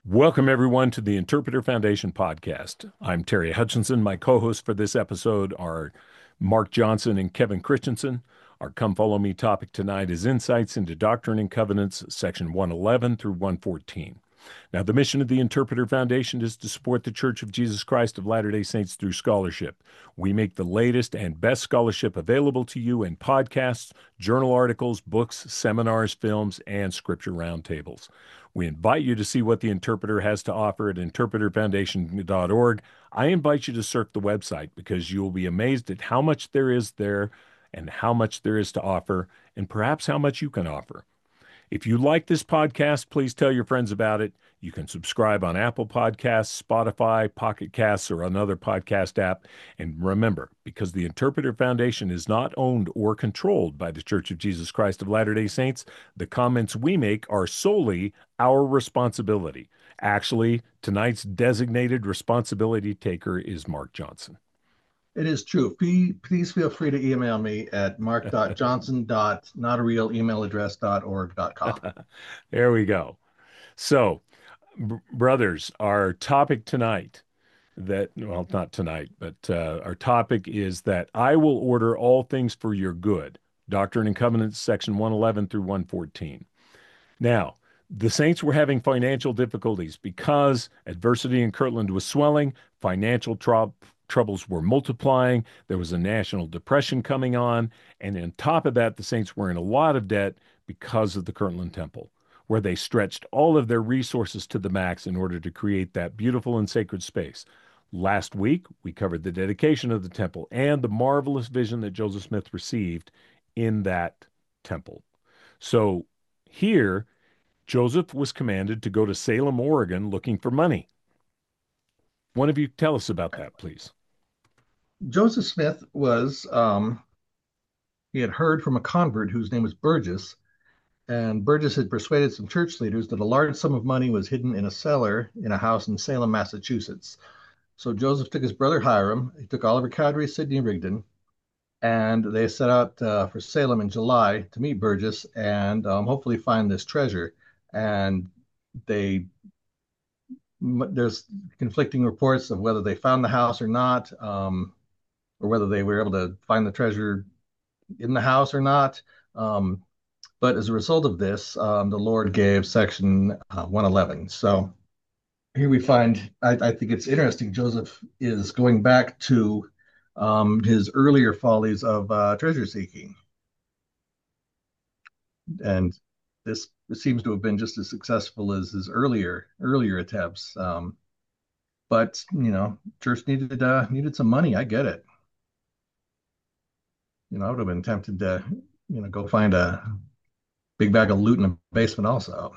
Welcome, everyone, to the Interpreter Foundation podcast. I'm Terry Hutchinson. My co hosts for this episode are Mark Johnson and Kevin Christensen. Our Come Follow Me topic tonight is Insights into Doctrine and Covenants, section 111 through 114. Now, the mission of the Interpreter Foundation is to support the Church of Jesus Christ of Latter-day Saints through scholarship. We make the latest and best scholarship available to you in podcasts, journal articles, books, seminars, films, and scripture roundtables. We invite you to see what the Interpreter has to offer at interpreterfoundation.org. I invite you to surf the website because you will be amazed at how much there is there and how much there is to offer, and perhaps how much you can offer. If you like this podcast, please tell your friends about it. You can subscribe on Apple Podcasts, Spotify, Pocket Casts, or another podcast app. And remember, because the Interpreter Foundation is not owned or controlled by the Church of Jesus Christ of Latter-day Saints, the comments we make are solely our responsibility. Actually, tonight's designated responsibility taker is Mark Johnson. It is true. Please feel free to email me at mark.johnson.notarealemailaddress.org.com. There we go. So, brothers, our topic tonight well, not tonight, but our topic is that I will order all things for your good. Doctrine and Covenants, section 111 through 114. Now, the saints were having financial difficulties because adversity in Kirtland was swelling, financial troubles were multiplying, there was a national depression coming on, and on top of that, the saints were in a lot of debt because of the Kirtland Temple, where they stretched all of their resources to the max in order to create that beautiful and sacred space. Last week, we covered the dedication of the temple and the marvelous vision that Joseph Smith received in that temple. So here, Joseph was commanded to go to Salem, Oregon, looking for money. One of you tell us about that, please. Joseph Smith he had heard from a convert whose name was Burgess, and Burgess had persuaded some church leaders that a large sum of money was hidden in a cellar in a house in Salem, Massachusetts. So Joseph took his brother Hiram, he took Oliver Cowdery, Sidney Rigdon, and they set out for Salem in July to meet Burgess and hopefully find this treasure. And they there's conflicting reports of whether they found the house or not, or whether they were able to find the treasure in the house or not. But as a result of this, the Lord gave section 111. So here we find, I think it's interesting, Joseph is going back to his earlier follies of treasure seeking. And this seems to have been just as successful as his earlier attempts. But church needed some money. I get it. I would have been tempted to, go find a big bag of loot in a basement also.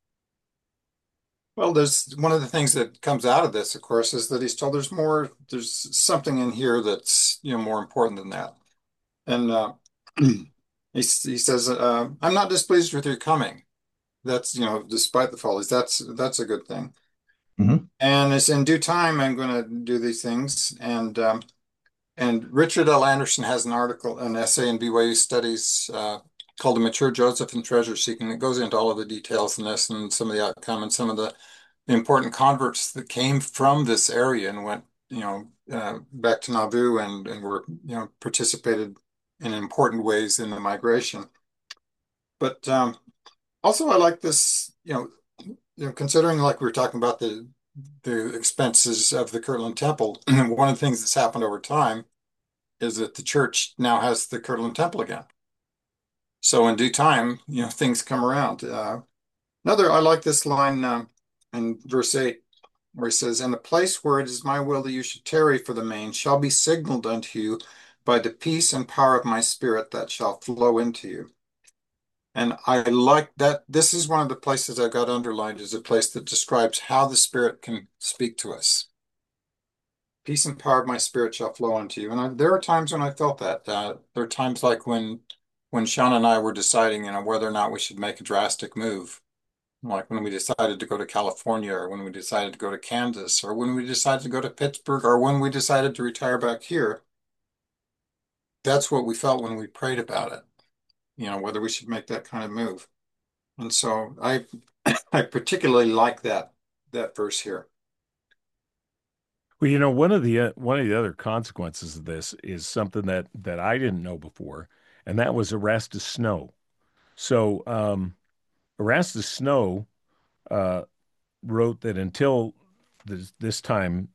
Well, there's one of the things that comes out of this, of course, is that he's told there's something in here that's, more important than that. And he says, I'm not displeased with your coming. That's, despite the follies, that's a good thing. Mhm. And it's in due time, I'm going to do these things. And Richard L. Anderson has an essay in BYU Studies called The Mature Joseph and Treasure Seeking. It goes into all of the details in this and some of the outcome and some of the important converts that came from this area and went, back to Nauvoo and were, participated in important ways in the migration. But also, I like this, considering like we were talking about the expenses of the Kirtland Temple. One of the things that's happened over time is that the church now has the Kirtland Temple again. So in due time, things come around. I like this line in verse 8, where he says, "And the place where it is my will that you should tarry for the main shall be signaled unto you by the peace and power of my spirit that shall flow into you." And I like that. This is one of the places I've got underlined as a place that describes how the Spirit can speak to us. Peace and power of my spirit shall flow unto you. And there are times when I felt that. There are times like when Sean and I were deciding, whether or not we should make a drastic move. Like when we decided to go to California, or when we decided to go to Kansas, or when we decided to go to Pittsburgh, or when we decided to retire back here. That's what we felt when we prayed about it, whether we should make that kind of move. And so I particularly like that verse here. Well, one of the other consequences of this is something that I didn't know before, and that was Erastus Snow. So Erastus Snow uh, wrote that until this time,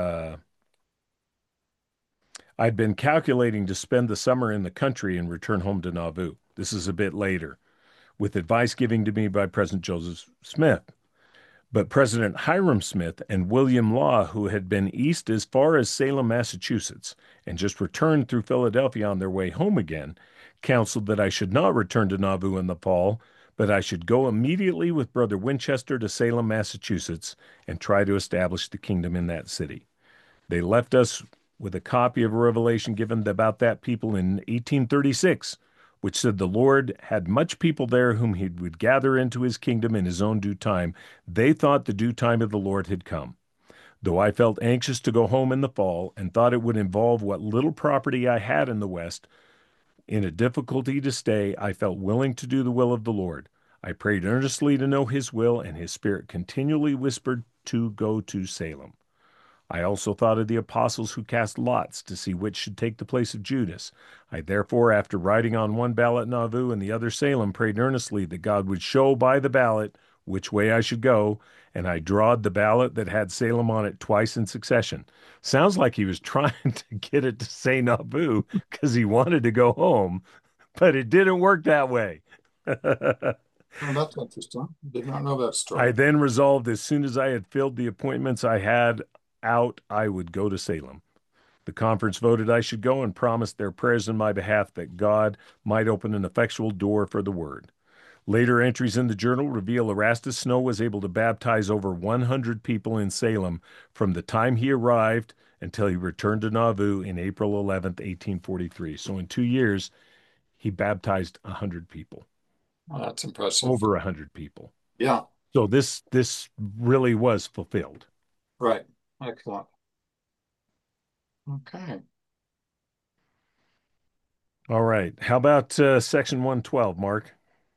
I'd been calculating to spend the summer in the country and return home to Nauvoo. This is a bit later, with advice given to me by President Joseph Smith. But President Hiram Smith and William Law, who had been east as far as Salem, Massachusetts, and just returned through Philadelphia on their way home again, counseled that I should not return to Nauvoo in the fall, but I should go immediately with Brother Winchester to Salem, Massachusetts, and try to establish the kingdom in that city. They left us with a copy of a revelation given about that people in 1836, which said the Lord had much people there whom he would gather into his kingdom in his own due time. They thought the due time of the Lord had come. Though I felt anxious to go home in the fall and thought it would involve what little property I had in the West, in a difficulty to stay, I felt willing to do the will of the Lord. I prayed earnestly to know his will, and his spirit continually whispered to go to Salem. I also thought of the apostles who cast lots to see which should take the place of Judas. I therefore, after writing on one ballot Nauvoo and the other Salem, prayed earnestly that God would show by the ballot which way I should go, and I drawed the ballot that had Salem on it twice in succession. Sounds like he was trying to get it to say Nauvoo because he wanted to go home, but it didn't work that way. Oh, that's interesting. Did not know that I story. then resolved as soon as I had filled the appointments I had out, I would go to Salem. The conference voted I should go and promised their prayers in my behalf that God might open an effectual door for the word. Later entries in the journal reveal Erastus Snow was able to baptize over 100 people in Salem from the time he arrived until he returned to Nauvoo in April 11th, 1843. So in 2 years, he baptized 100 people, Oh, that's impressive. over 100 people. Yeah, So this really was fulfilled. right. Excellent. Okay. All right. How about section 112, Mark?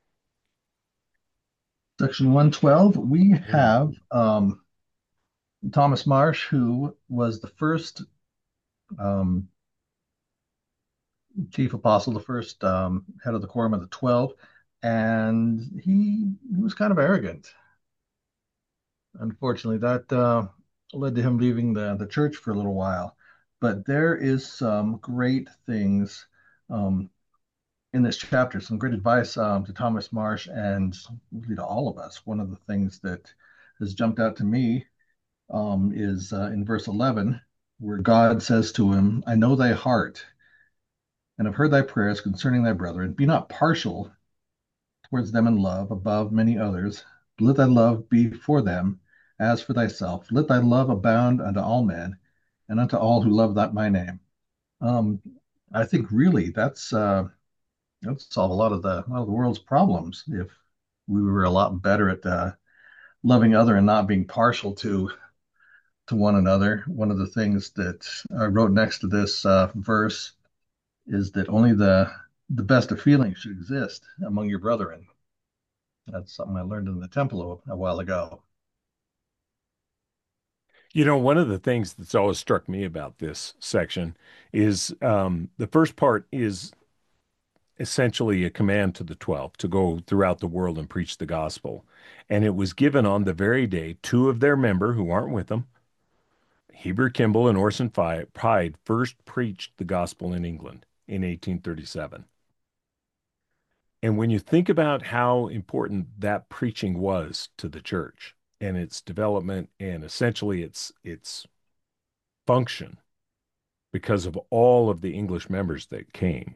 Section 112, we have Thomas Marsh, who was the first um, chief apostle, the first head of the Quorum of the 12, and he was kind of arrogant. Unfortunately, that led to him leaving the church for a little while. But there is some great things um, in this chapter, some great advice to Thomas Marsh and really to all of us. One of the things that has jumped out to me is in verse 11, where God says to him, I know thy heart, and have heard thy prayers concerning thy brethren. Be not partial towards them in love above many others. But let thy love be for them as for thyself. Let thy love abound unto all men and unto all who love that my name. Um, I think really that'd solve a lot of the world's problems if we were a lot better at loving other and not being partial to one another. One of the things that I wrote next to this verse is that only the best of feelings should exist among your brethren. That's something I learned in the temple a while ago. One of the things that's always struck me about this section is the first part is essentially a command to the 12 to go throughout the world and preach the gospel. And it was given on the very day two of their member who aren't with them, Heber Kimball and Orson Hyde, first preached the gospel in England in 1837. And when you think about how important that preaching was to the church and its development and essentially its function because of all of the English members that came,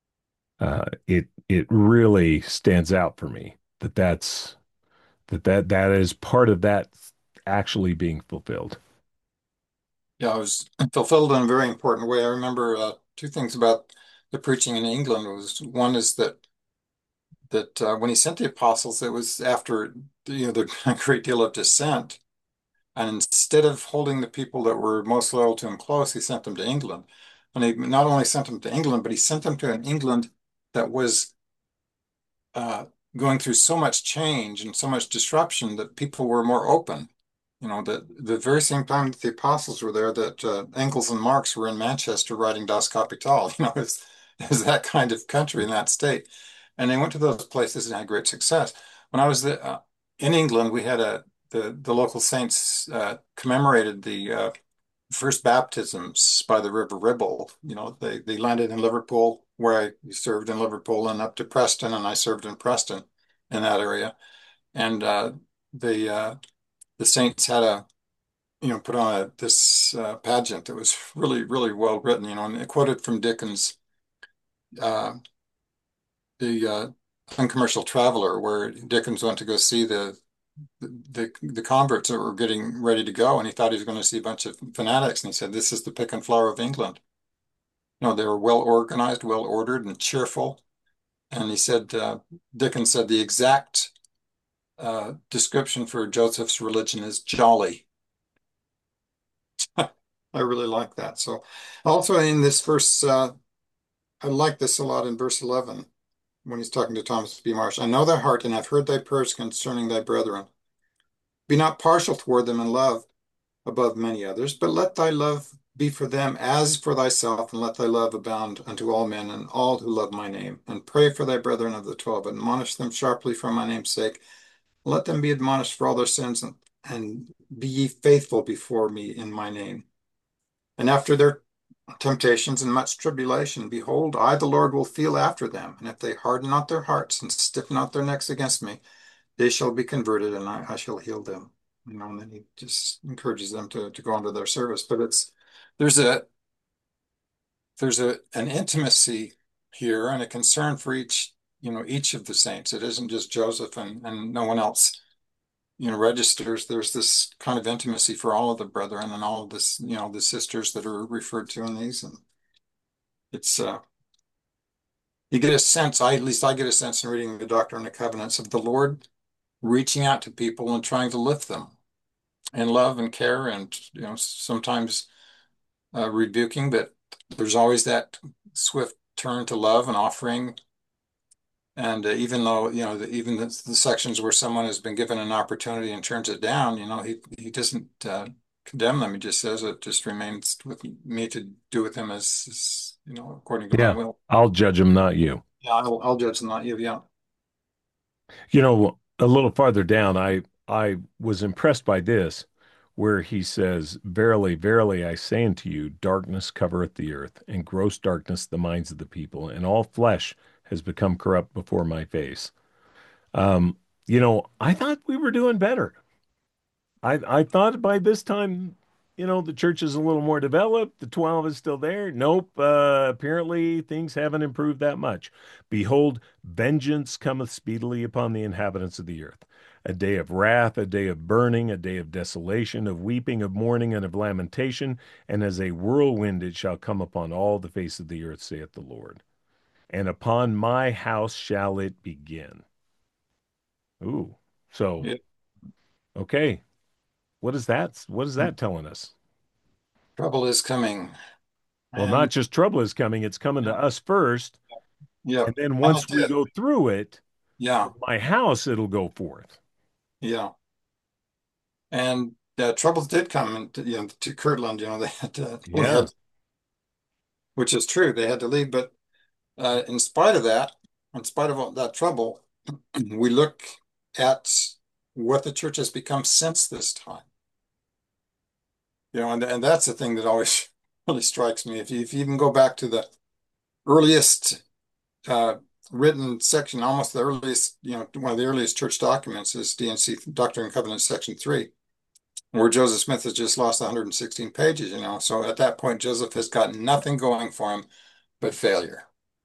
it really stands out for me that is part of that actually being fulfilled. Yeah, it was fulfilled in a very important way. I remember two things about the preaching in England. Was one is that when he sent the apostles, it was after the a great deal of dissent, and instead of holding the people that were most loyal to him close, he sent them to England. And he not only sent them to England, but he sent them to an England that was uh, going through so much change and so much disruption that people were more open. The very same time that the apostles were there, that Engels and Marx were in Manchester writing Das Kapital. It's that kind of country in that state, and they went to those places and had great success. When I was in England, we had the local saints commemorated the first baptisms by the River Ribble. They landed in Liverpool, where I served in Liverpool, and up to Preston, and I served in Preston in that area. And the the Saints had put on this pageant that was really, really well written, and it quoted from Dickens, uh, the Uncommercial Traveler, where Dickens went to go see the converts that were getting ready to go, and he thought he was going to see a bunch of fanatics, and he said, "This is the pick and flower of England." They were well organized, well ordered, and cheerful. And he said, Dickens said the exact description for Joseph's religion is jolly. I really like that. So, also in this verse, I like this a lot in verse 11 when he's talking to Thomas B. Marsh. I know thy heart and have heard thy prayers concerning thy brethren. Be not partial toward them in love above many others, but let thy love be for them as for thyself, and let thy love abound unto all men and all who love my name. And pray for thy brethren of the 12, admonish them sharply for my name's sake. Let them be admonished for all their sins, and be ye faithful before me in my name. And after their temptations and much tribulation, behold, I, the Lord, will feel after them. And if they harden not their hearts and stiffen not their necks against me, they shall be converted, and I shall heal them. And then he just encourages them to go into their service. But there's a an intimacy here and a concern for each of the saints. It isn't just Joseph and no one else, registers. There's this kind of intimacy for all of the brethren and all of this, the sisters that are referred to in these. And it's you get a sense, at least I get a sense in reading the Doctrine and the Covenants, of the Lord reaching out to people and trying to lift them in love and care, and sometimes rebuking, but there's always that swift turn to love and offering. And even though even the sections where someone has been given an opportunity and turns it down, he doesn't condemn them. He just says it just remains with me to do with him as according to my Yeah. will. I'll judge him, not you. Yeah, I'll judge them, not you. Yeah. A little farther down, I was impressed by this, where he says, "Verily, verily, I say unto you, darkness covereth the earth, and gross darkness the minds of the people, and all flesh has become corrupt before my face." I thought we were doing better. I thought by this time, the church is a little more developed. The 12 is still there. Nope. Apparently things haven't improved that much. Behold, vengeance cometh speedily upon the inhabitants of the earth. A day of wrath, a day of burning, a day of desolation, of weeping, of mourning, and of lamentation. And as a whirlwind it shall come upon all the face of the earth, saith the Lord. And upon my house shall it begin. Ooh. So, Yeah. okay. What is that telling us? Trouble is coming. Well, not And just trouble is coming, it's coming to yeah, us first. yeah. And then And it once we did. go through it, Yeah, my house, it'll go forth. yeah. And troubles did come into, to Kirtland, they had Yeah. which is true, they had to leave. But in spite of that, in spite of all that trouble, we look at what the church has become since this time. And that's the thing that always really strikes me. If you even go back to the earliest uh, written section, almost the earliest, one of the earliest church documents is D&C Doctrine and Covenants, section 3, where Joseph Smith has just lost 116 pages, So at that point, Joseph has got nothing going for him but failure.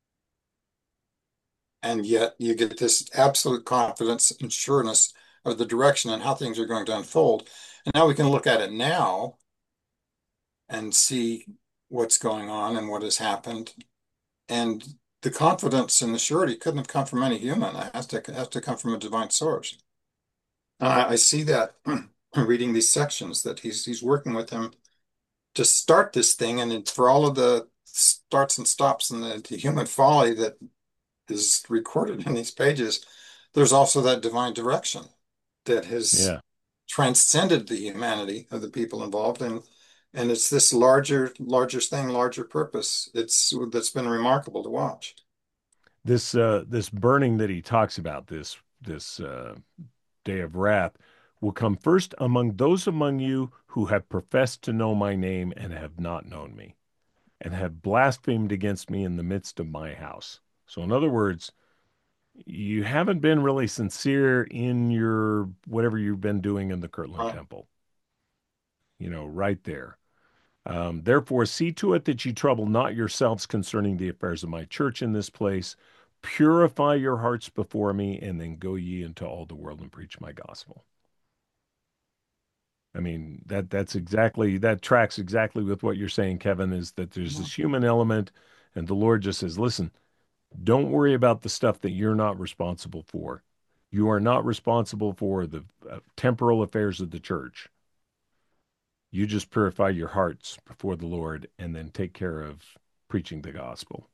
And yet you get this absolute confidence and sureness of the direction and how things are going to unfold. And now we can look at it now and see what's going on and what has happened. And the confidence and the surety couldn't have come from any human. It has to come from a divine source. And I see that reading these sections, that he's working with him to start this thing, and for all of the starts and stops and the human folly that is recorded in these pages, there's also that divine direction that has Yeah. transcended the humanity of the people involved, and it's this larger thing, larger purpose. That's been remarkable to watch. This burning that he talks about, this day of wrath, will come first among those among you who have professed to know my name and have not known me, and have blasphemed against me in the midst of my house. So, in other words, you haven't been really sincere in your whatever you've been doing in the Kirtland Right. Temple, right there. Therefore, see to it that you trouble not yourselves concerning the affairs of my church in this place. Purify your hearts before me, and then go ye into all the world and preach my gospel. I mean, that tracks exactly with what you're saying, Kevin, is that there's this human element, and the Lord just says, listen, don't worry about the stuff that you're not responsible for. You are not responsible for the temporal affairs of the church. You just purify your hearts before the Lord and then take care of preaching the gospel.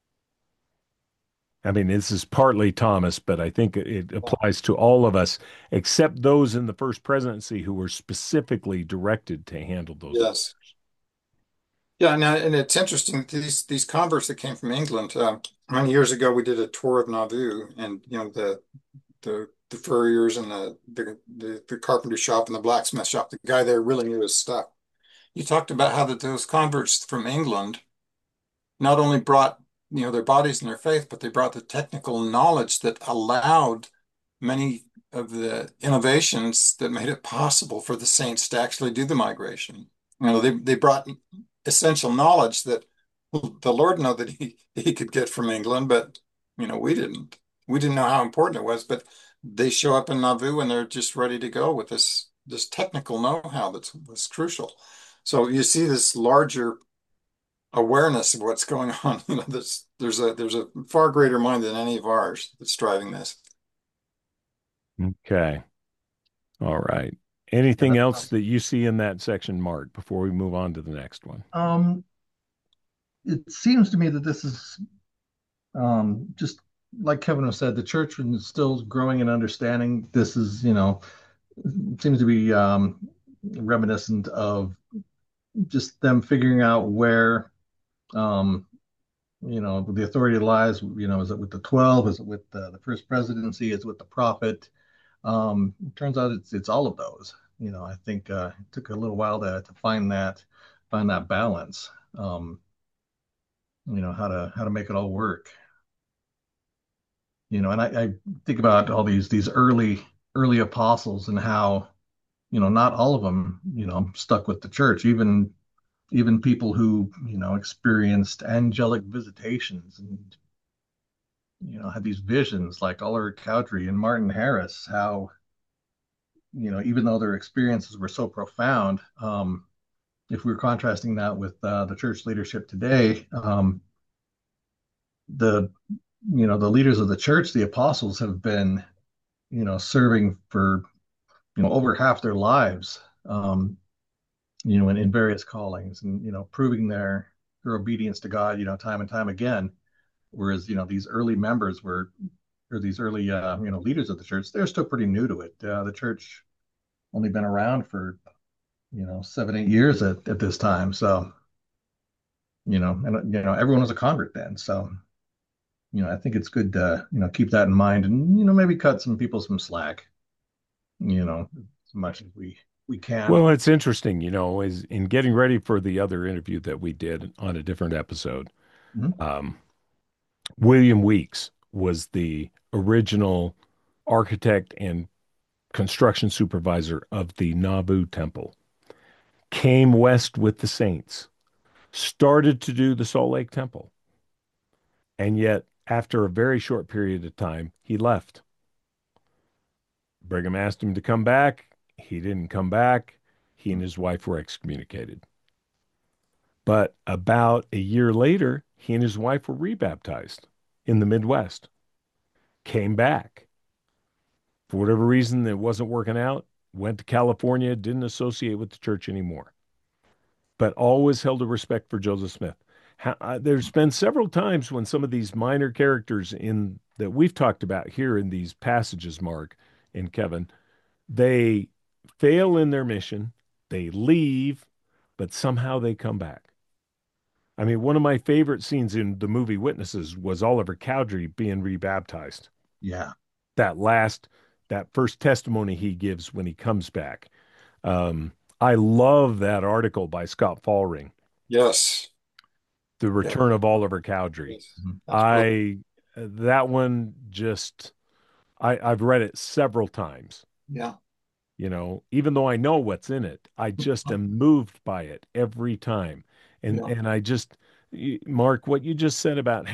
I mean, this is partly Thomas, but I think it applies to all of us, except those in the first presidency who were specifically directed to handle those Yes. affairs. Yeah, and it's interesting, these converts that came from England. Many years ago, we did a tour of Nauvoo, and the furriers and the carpenter shop and the blacksmith shop. The guy there really knew his stuff. You talked about how that those converts from England not only brought their bodies and their faith, but they brought the technical knowledge that allowed many of the innovations that made it possible for the saints to actually do the migration. They brought essential knowledge that the Lord know that he could get from England, but we didn't. We didn't know how important it was, but they show up in Nauvoo and they're just ready to go with this technical know-how that's crucial. So you see this larger awareness of what's going on. There's a far greater mind than any of ours that's driving this. Okay. All right. Yeah, Anything that else sounds. that you see in that section, Mark, before we move on to the next one? Um, it seems to me that this is just like Kevin has said, the church is still growing in understanding. This is, seems to be reminiscent of just them figuring out where, um, the authority lies. Is it with the 12? Is it with the first presidency? Is it with the prophet? It turns out it's all of those. I think it took a little while to find that balance. How to make it all work. And I think about all these early apostles and how not all of them stuck with the church. Even people who experienced angelic visitations and had these visions like Ulrich Cowdery and Martin Harris. How even though their experiences were so profound, if we are contrasting that with the church leadership today, the the leaders of the church, the apostles, have been serving for over half their lives, in various callings, and proving their obedience to God, time and time again. Whereas these early members were, or these early leaders of the church, they're still pretty new to it. The church only been around for 7-8 years at this time, so and everyone was a convert then. So I think it's good to keep that in mind, and maybe cut some people some slack, as much as we can. Well, it's interesting, is in getting ready for the other interview that we did on a different episode. Mhm. Um, William Weeks was the original architect and construction supervisor of the Nauvoo Temple, came west with the Saints, started to do the Salt Lake Temple, and yet after a very short period of time, he left. Brigham asked him to come back. He didn't come back. He and his wife were excommunicated. But about a year later, he and his wife were rebaptized in the Midwest, came back. For whatever reason, it wasn't working out, went to California, didn't associate with the church anymore, but always held a respect for Joseph Smith. There's been several times when some of these minor characters in that we've talked about here in these passages, Mark and Kevin, they fail in their mission, they leave, but somehow they come back. I mean, one of my favorite scenes in the movie Witnesses was Oliver Cowdery being rebaptized. Yeah. That last, that first testimony he gives when he comes back. Um, I love that article by Scott Fallring, Yes. The Yeah. Return of Oliver Cowdery. Yes. Mhm. That's brilliant. That one just, I've read it several times. Yeah. Even though I know what's in it, I just am moved by it every time. And Yeah. and I just, Mark, what you just said about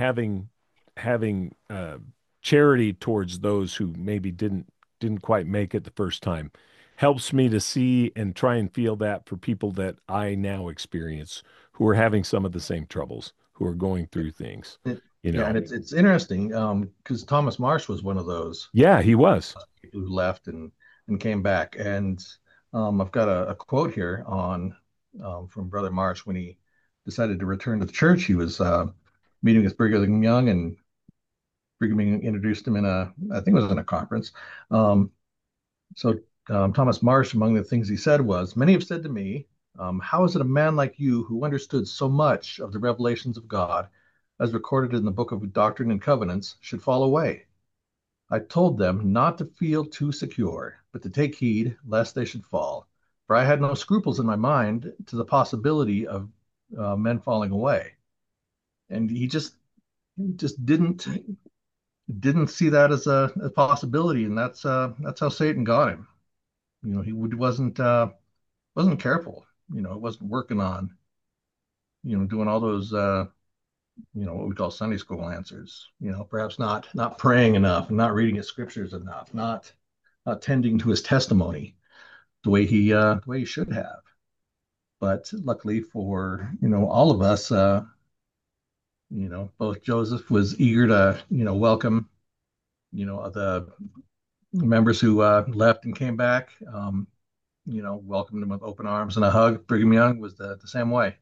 having charity towards those who maybe didn't quite make it the first time helps me to see and try and feel that for people that I now experience who are having some of the same troubles, who are going through things, It, you yeah, and know. it's interesting because Thomas Marsh was one of those Yeah, he was. who left and came back. And I've got a quote here on from Brother Marsh when he decided to return to the church. He was meeting with Brigham Young, and Brigham Young introduced him in I think it was in a conference. Um, so Thomas Marsh, among the things he said was, "Many have said to me, how is it a man like you who understood so much of the revelations of God, as recorded in the book of Doctrine and Covenants, should fall away? I told them not to feel too secure, but to take heed lest they should fall. For I had no scruples in my mind to the possibility of men falling away." And he just didn't see that as a possibility, and that's how Satan got him. He wasn't careful. It wasn't working on doing all those what we call Sunday school answers. Perhaps not praying enough, not reading his scriptures enough, not tending to his testimony the way he should have. But luckily for all of us, both Joseph was eager to welcome the members who left and came back. Welcomed them with open arms and a hug. Brigham Young was the same way.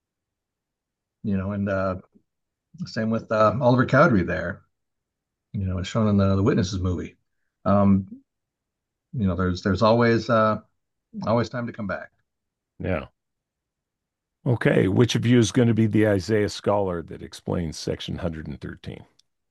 And same with Oliver Cowdery there. As shown in the Witnesses movie. Um, there's always time to come back. Yeah. Okay, which of you is going to be the Isaiah scholar that explains section 113?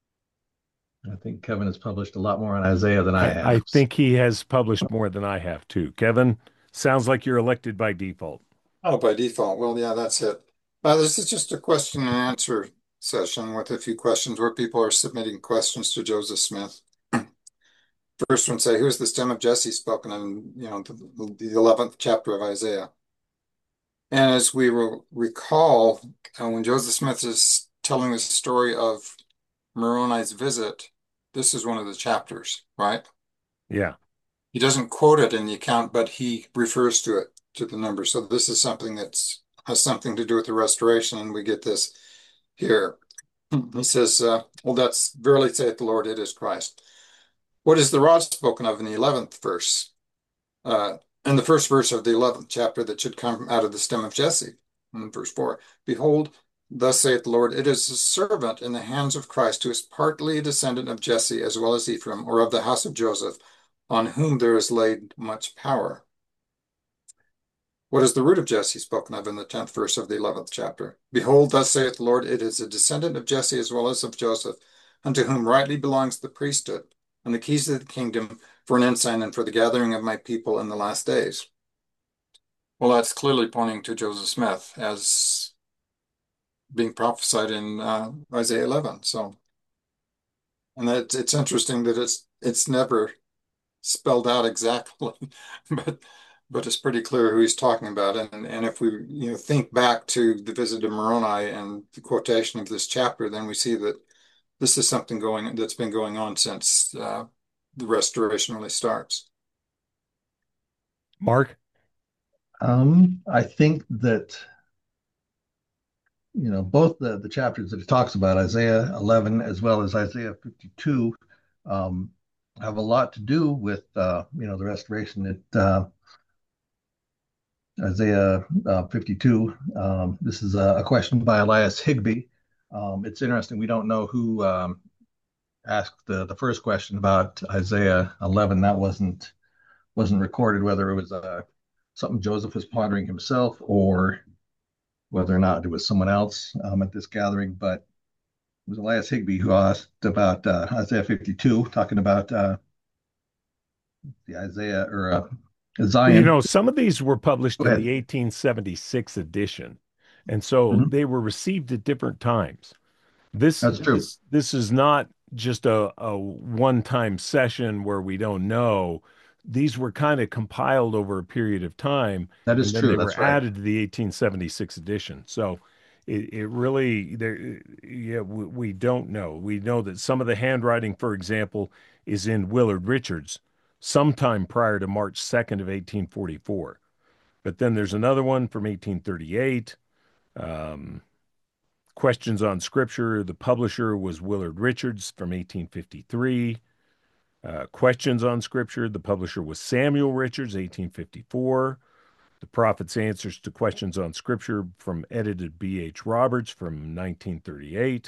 I think Kevin has published a lot more on Isaiah than I I have. think he has published more than I have too. Kevin, sounds like you're elected by default. Oh, by default. Well, yeah, that's it. This is just a question and answer session with a few questions where people are submitting questions to Joseph Smith. First one say, who's the stem of Jesse spoken in, the 11th chapter of Isaiah? And as we will recall, when Joseph Smith is telling the story of Moroni's visit, this is one of the chapters, right? Yeah. He doesn't quote it in the account, but he refers to it, to the number. So this is something that's has something to do with the restoration, and we get this here. He says, well, that's verily saith the Lord, it is Christ. What is the rod spoken of in the 11th verse? In the first verse of the 11th chapter that should come out of the stem of Jesse, in verse 4. Behold, thus saith the Lord, it is a servant in the hands of Christ who is partly a descendant of Jesse as well as Ephraim, or of the house of Joseph, on whom there is laid much power. What is the root of Jesse spoken of in the 10th verse of the 11th chapter? Behold, thus saith the Lord, it is a descendant of Jesse as well as of Joseph, unto whom rightly belongs the priesthood, and the keys of the kingdom for an ensign and for the gathering of my people in the last days. Well, that's clearly pointing to Joseph Smith as being prophesied in Isaiah 11. So, and it's interesting that it's never spelled out exactly, but it's pretty clear who he's talking about. And if we think back to the visit of Moroni and the quotation of this chapter, then we see that this is something that's been going on since the restoration really starts. Mark? I think that both the chapters that he talks about, Isaiah 11 as well as Isaiah 52, have a lot to do with the restoration. Isaiah 52. This is a question by Elias Higby. It's interesting. We don't know who asked the first question about Isaiah 11. That wasn't wasn't recorded whether it was something Joseph was pondering himself or whether or not it was someone else at this gathering. But it was Elias Higby who asked about Isaiah 52, talking about the Isaiah or Well, Zion. some of these were published Go in ahead. the 1876 edition, and so Mhm. they were received at different times. This That's true. this this is not just a one-time session where we don't know. These were kind of compiled over a period of time, That is and then true. they were That's right. added to the 1876 edition. So it really there yeah we don't know. We know that some of the handwriting, for example, is in Willard Richards sometime prior to March 2nd of 1844. But then there's another one from 1838. Um, Questions on Scripture. The publisher was Willard Richards from 1853. Questions on Scripture. The publisher was Samuel Richards, 1854. The Prophet's Answers to Questions on Scripture from edited B.H. Roberts from 1938.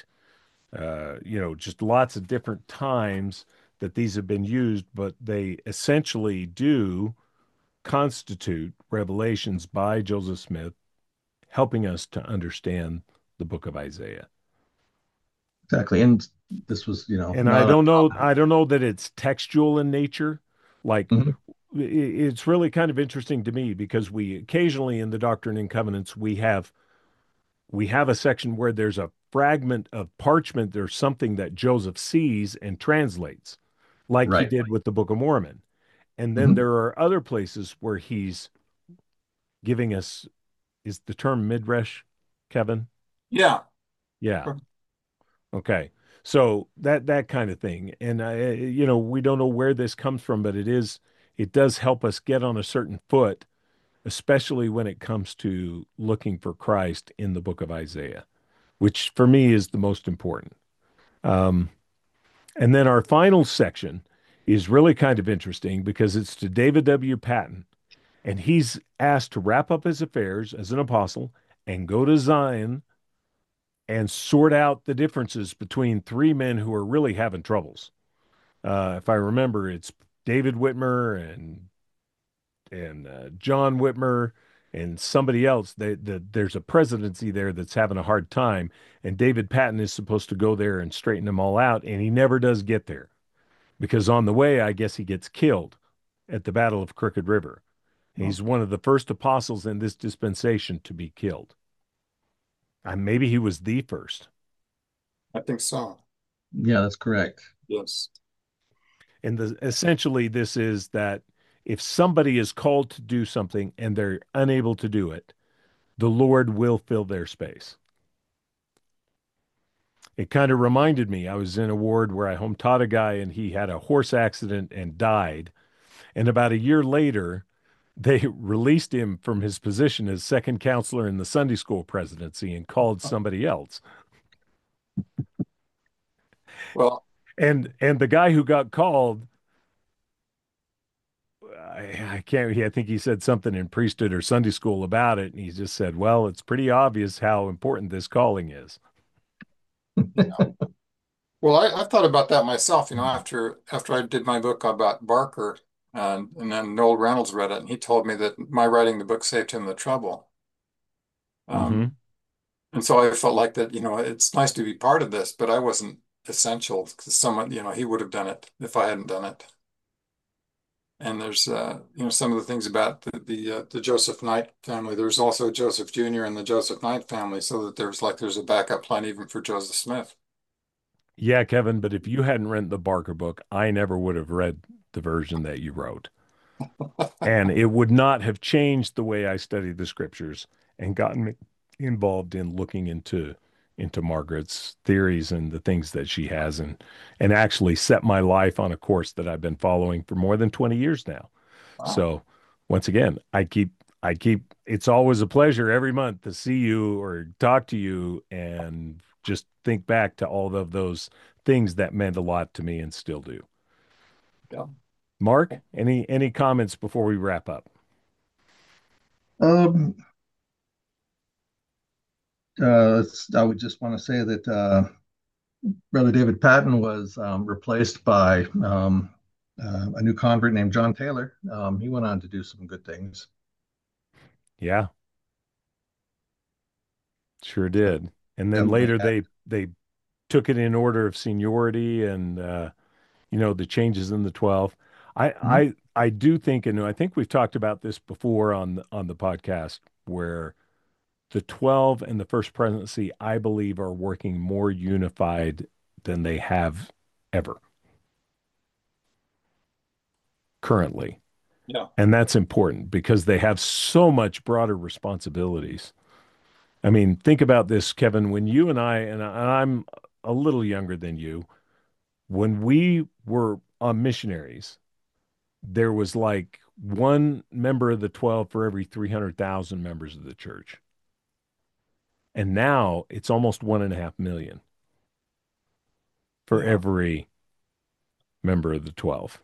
Just lots of different times that these have been used, but they essentially do constitute revelations by Joseph Smith, helping us to understand the book of Isaiah. Exactly. And this was, And not I don't know that it's textual in nature. Like Mhm. it's really kind of interesting to me because we occasionally in the Doctrine and Covenants we have a section where there's a fragment of parchment, there's something that Joseph sees and translates, like he Right. did with the Book of Mormon. And then Mhm. there are other places where he's giving us, is the term midrash, Kevin? Yeah. Yeah. Okay. So that kind of thing. And we don't know where this comes from, but it does help us get on a certain foot, especially when it comes to looking for Christ in the book of Isaiah, which for me is the most important. Um, and then our final section is really kind of interesting because it's to David W. Patton, and he's asked to wrap up his affairs as an apostle and go to Zion and sort out the differences between three men who are really having troubles. If I remember, it's David Whitmer and John Whitmer and somebody else. There's a presidency there that's having a hard time, and David Patton is supposed to go there and straighten them all out, and he never does get there because on the way, I guess he gets killed at the Battle of Crooked River. Well, He's one of the first apostles in this dispensation to be killed. Maybe he was the first. I think so. Yeah, that's correct. Yes. And essentially, this is that if somebody is called to do something and they're unable to do it, the Lord will fill their space. It kind of reminded me, I was in a ward where I home taught a guy and he had a horse accident and died. And about a year later, they released him from his position as second counselor in the Sunday school presidency and called somebody else. Well, And the guy who got called, I can't, I think he said something in priesthood or Sunday school about it. And he just said, well, it's pretty obvious how important this calling is. yeah. Well, I've thought about that myself, after I did my book about Barker, and then Noel Reynolds read it, and he told me that my writing the book saved him the trouble. Hmm. Um, and so I felt like that, it's nice to be part of this, but I wasn't essential because someone, he would have done it if I hadn't done it. And there's, some of the things about the Joseph Knight family. There's also Joseph Jr. and the Joseph Knight family, so that there's a backup plan even for Joseph Smith. Yeah, Kevin, but if you hadn't read the Barker book, I never would have read the version that you wrote. And it would not have changed the way I studied the scriptures and gotten me involved in looking into Margaret's theories and the things that she has and actually set my life on a course that I've been following for more than 20 years now. Wow. So once again, I keep it's always a pleasure every month to see you or talk to you and just think back to all of those things that meant a lot to me and still do. Yeah. Mark, any comments before we wrap up? Um, I would just want to say that Brother David Patton was replaced by a new convert named John Taylor. He went on to do some good things. Yeah, sure So, did. And then Governor later Mack. they took it in order of seniority and the changes in the 12. I Mhm. I do think, and I think we've talked about this before on the podcast, where the 12 and the first presidency, I believe, are working more unified than they have ever currently. Yeah. And that's important because they have so much broader responsibilities. I mean, think about this, Kevin, when you and I'm a little younger than you, when we were on missionaries, there was like one member of the 12 for every 300,000 members of the church. And now it's almost 1.5 million for Yeah. every member of the 12.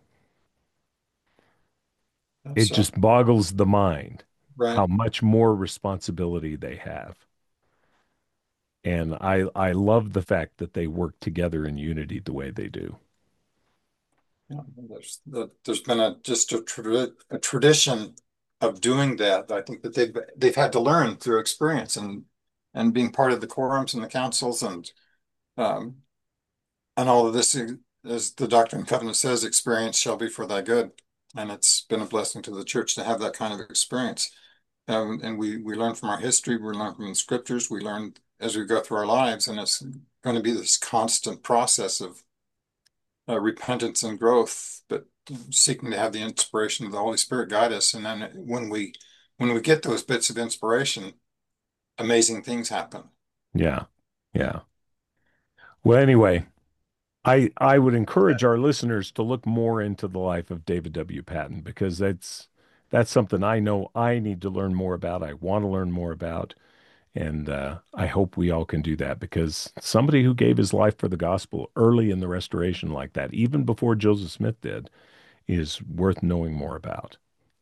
It That's just boggles the mind right. how much more responsibility they have. And I love the fact that they work together in unity the way they do. Yeah. There's been a tradition of doing that. I think that they've had to learn through experience and being part of the quorums and the councils um, and all of this. As the Doctrine and Covenant says, experience shall be for thy good. And it's been a blessing to the church to have that kind of experience. And we learn from our history, we learn from the scriptures, we learn as we go through our lives, and it's going to be this constant process of repentance and growth, but seeking to have the inspiration of the Holy Spirit guide us. And then when we get those bits of inspiration, amazing things happen. Yeah. Yeah. Well, anyway, I would encourage our listeners to look more into the life of David W. Patton because that's something I know I need to learn more about. I want to learn more about. And I hope we all can do that because somebody who gave his life for the gospel early in the restoration like that, even before Joseph Smith did, is worth knowing more about.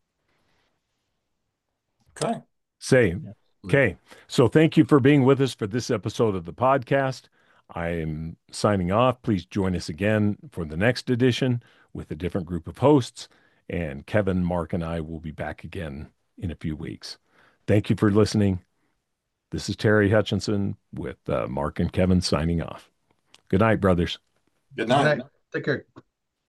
Okay. Say, Absolutely. okay. So thank you for being with us for this episode of the podcast. I am signing off. Please join us again for the next edition with a different group of hosts. And Kevin, Mark, and I will be back again in a few weeks. Thank you for listening. This is Terry Hutchinson with Mark and Kevin signing off. Good night, brothers. Good Good night. night. Take care.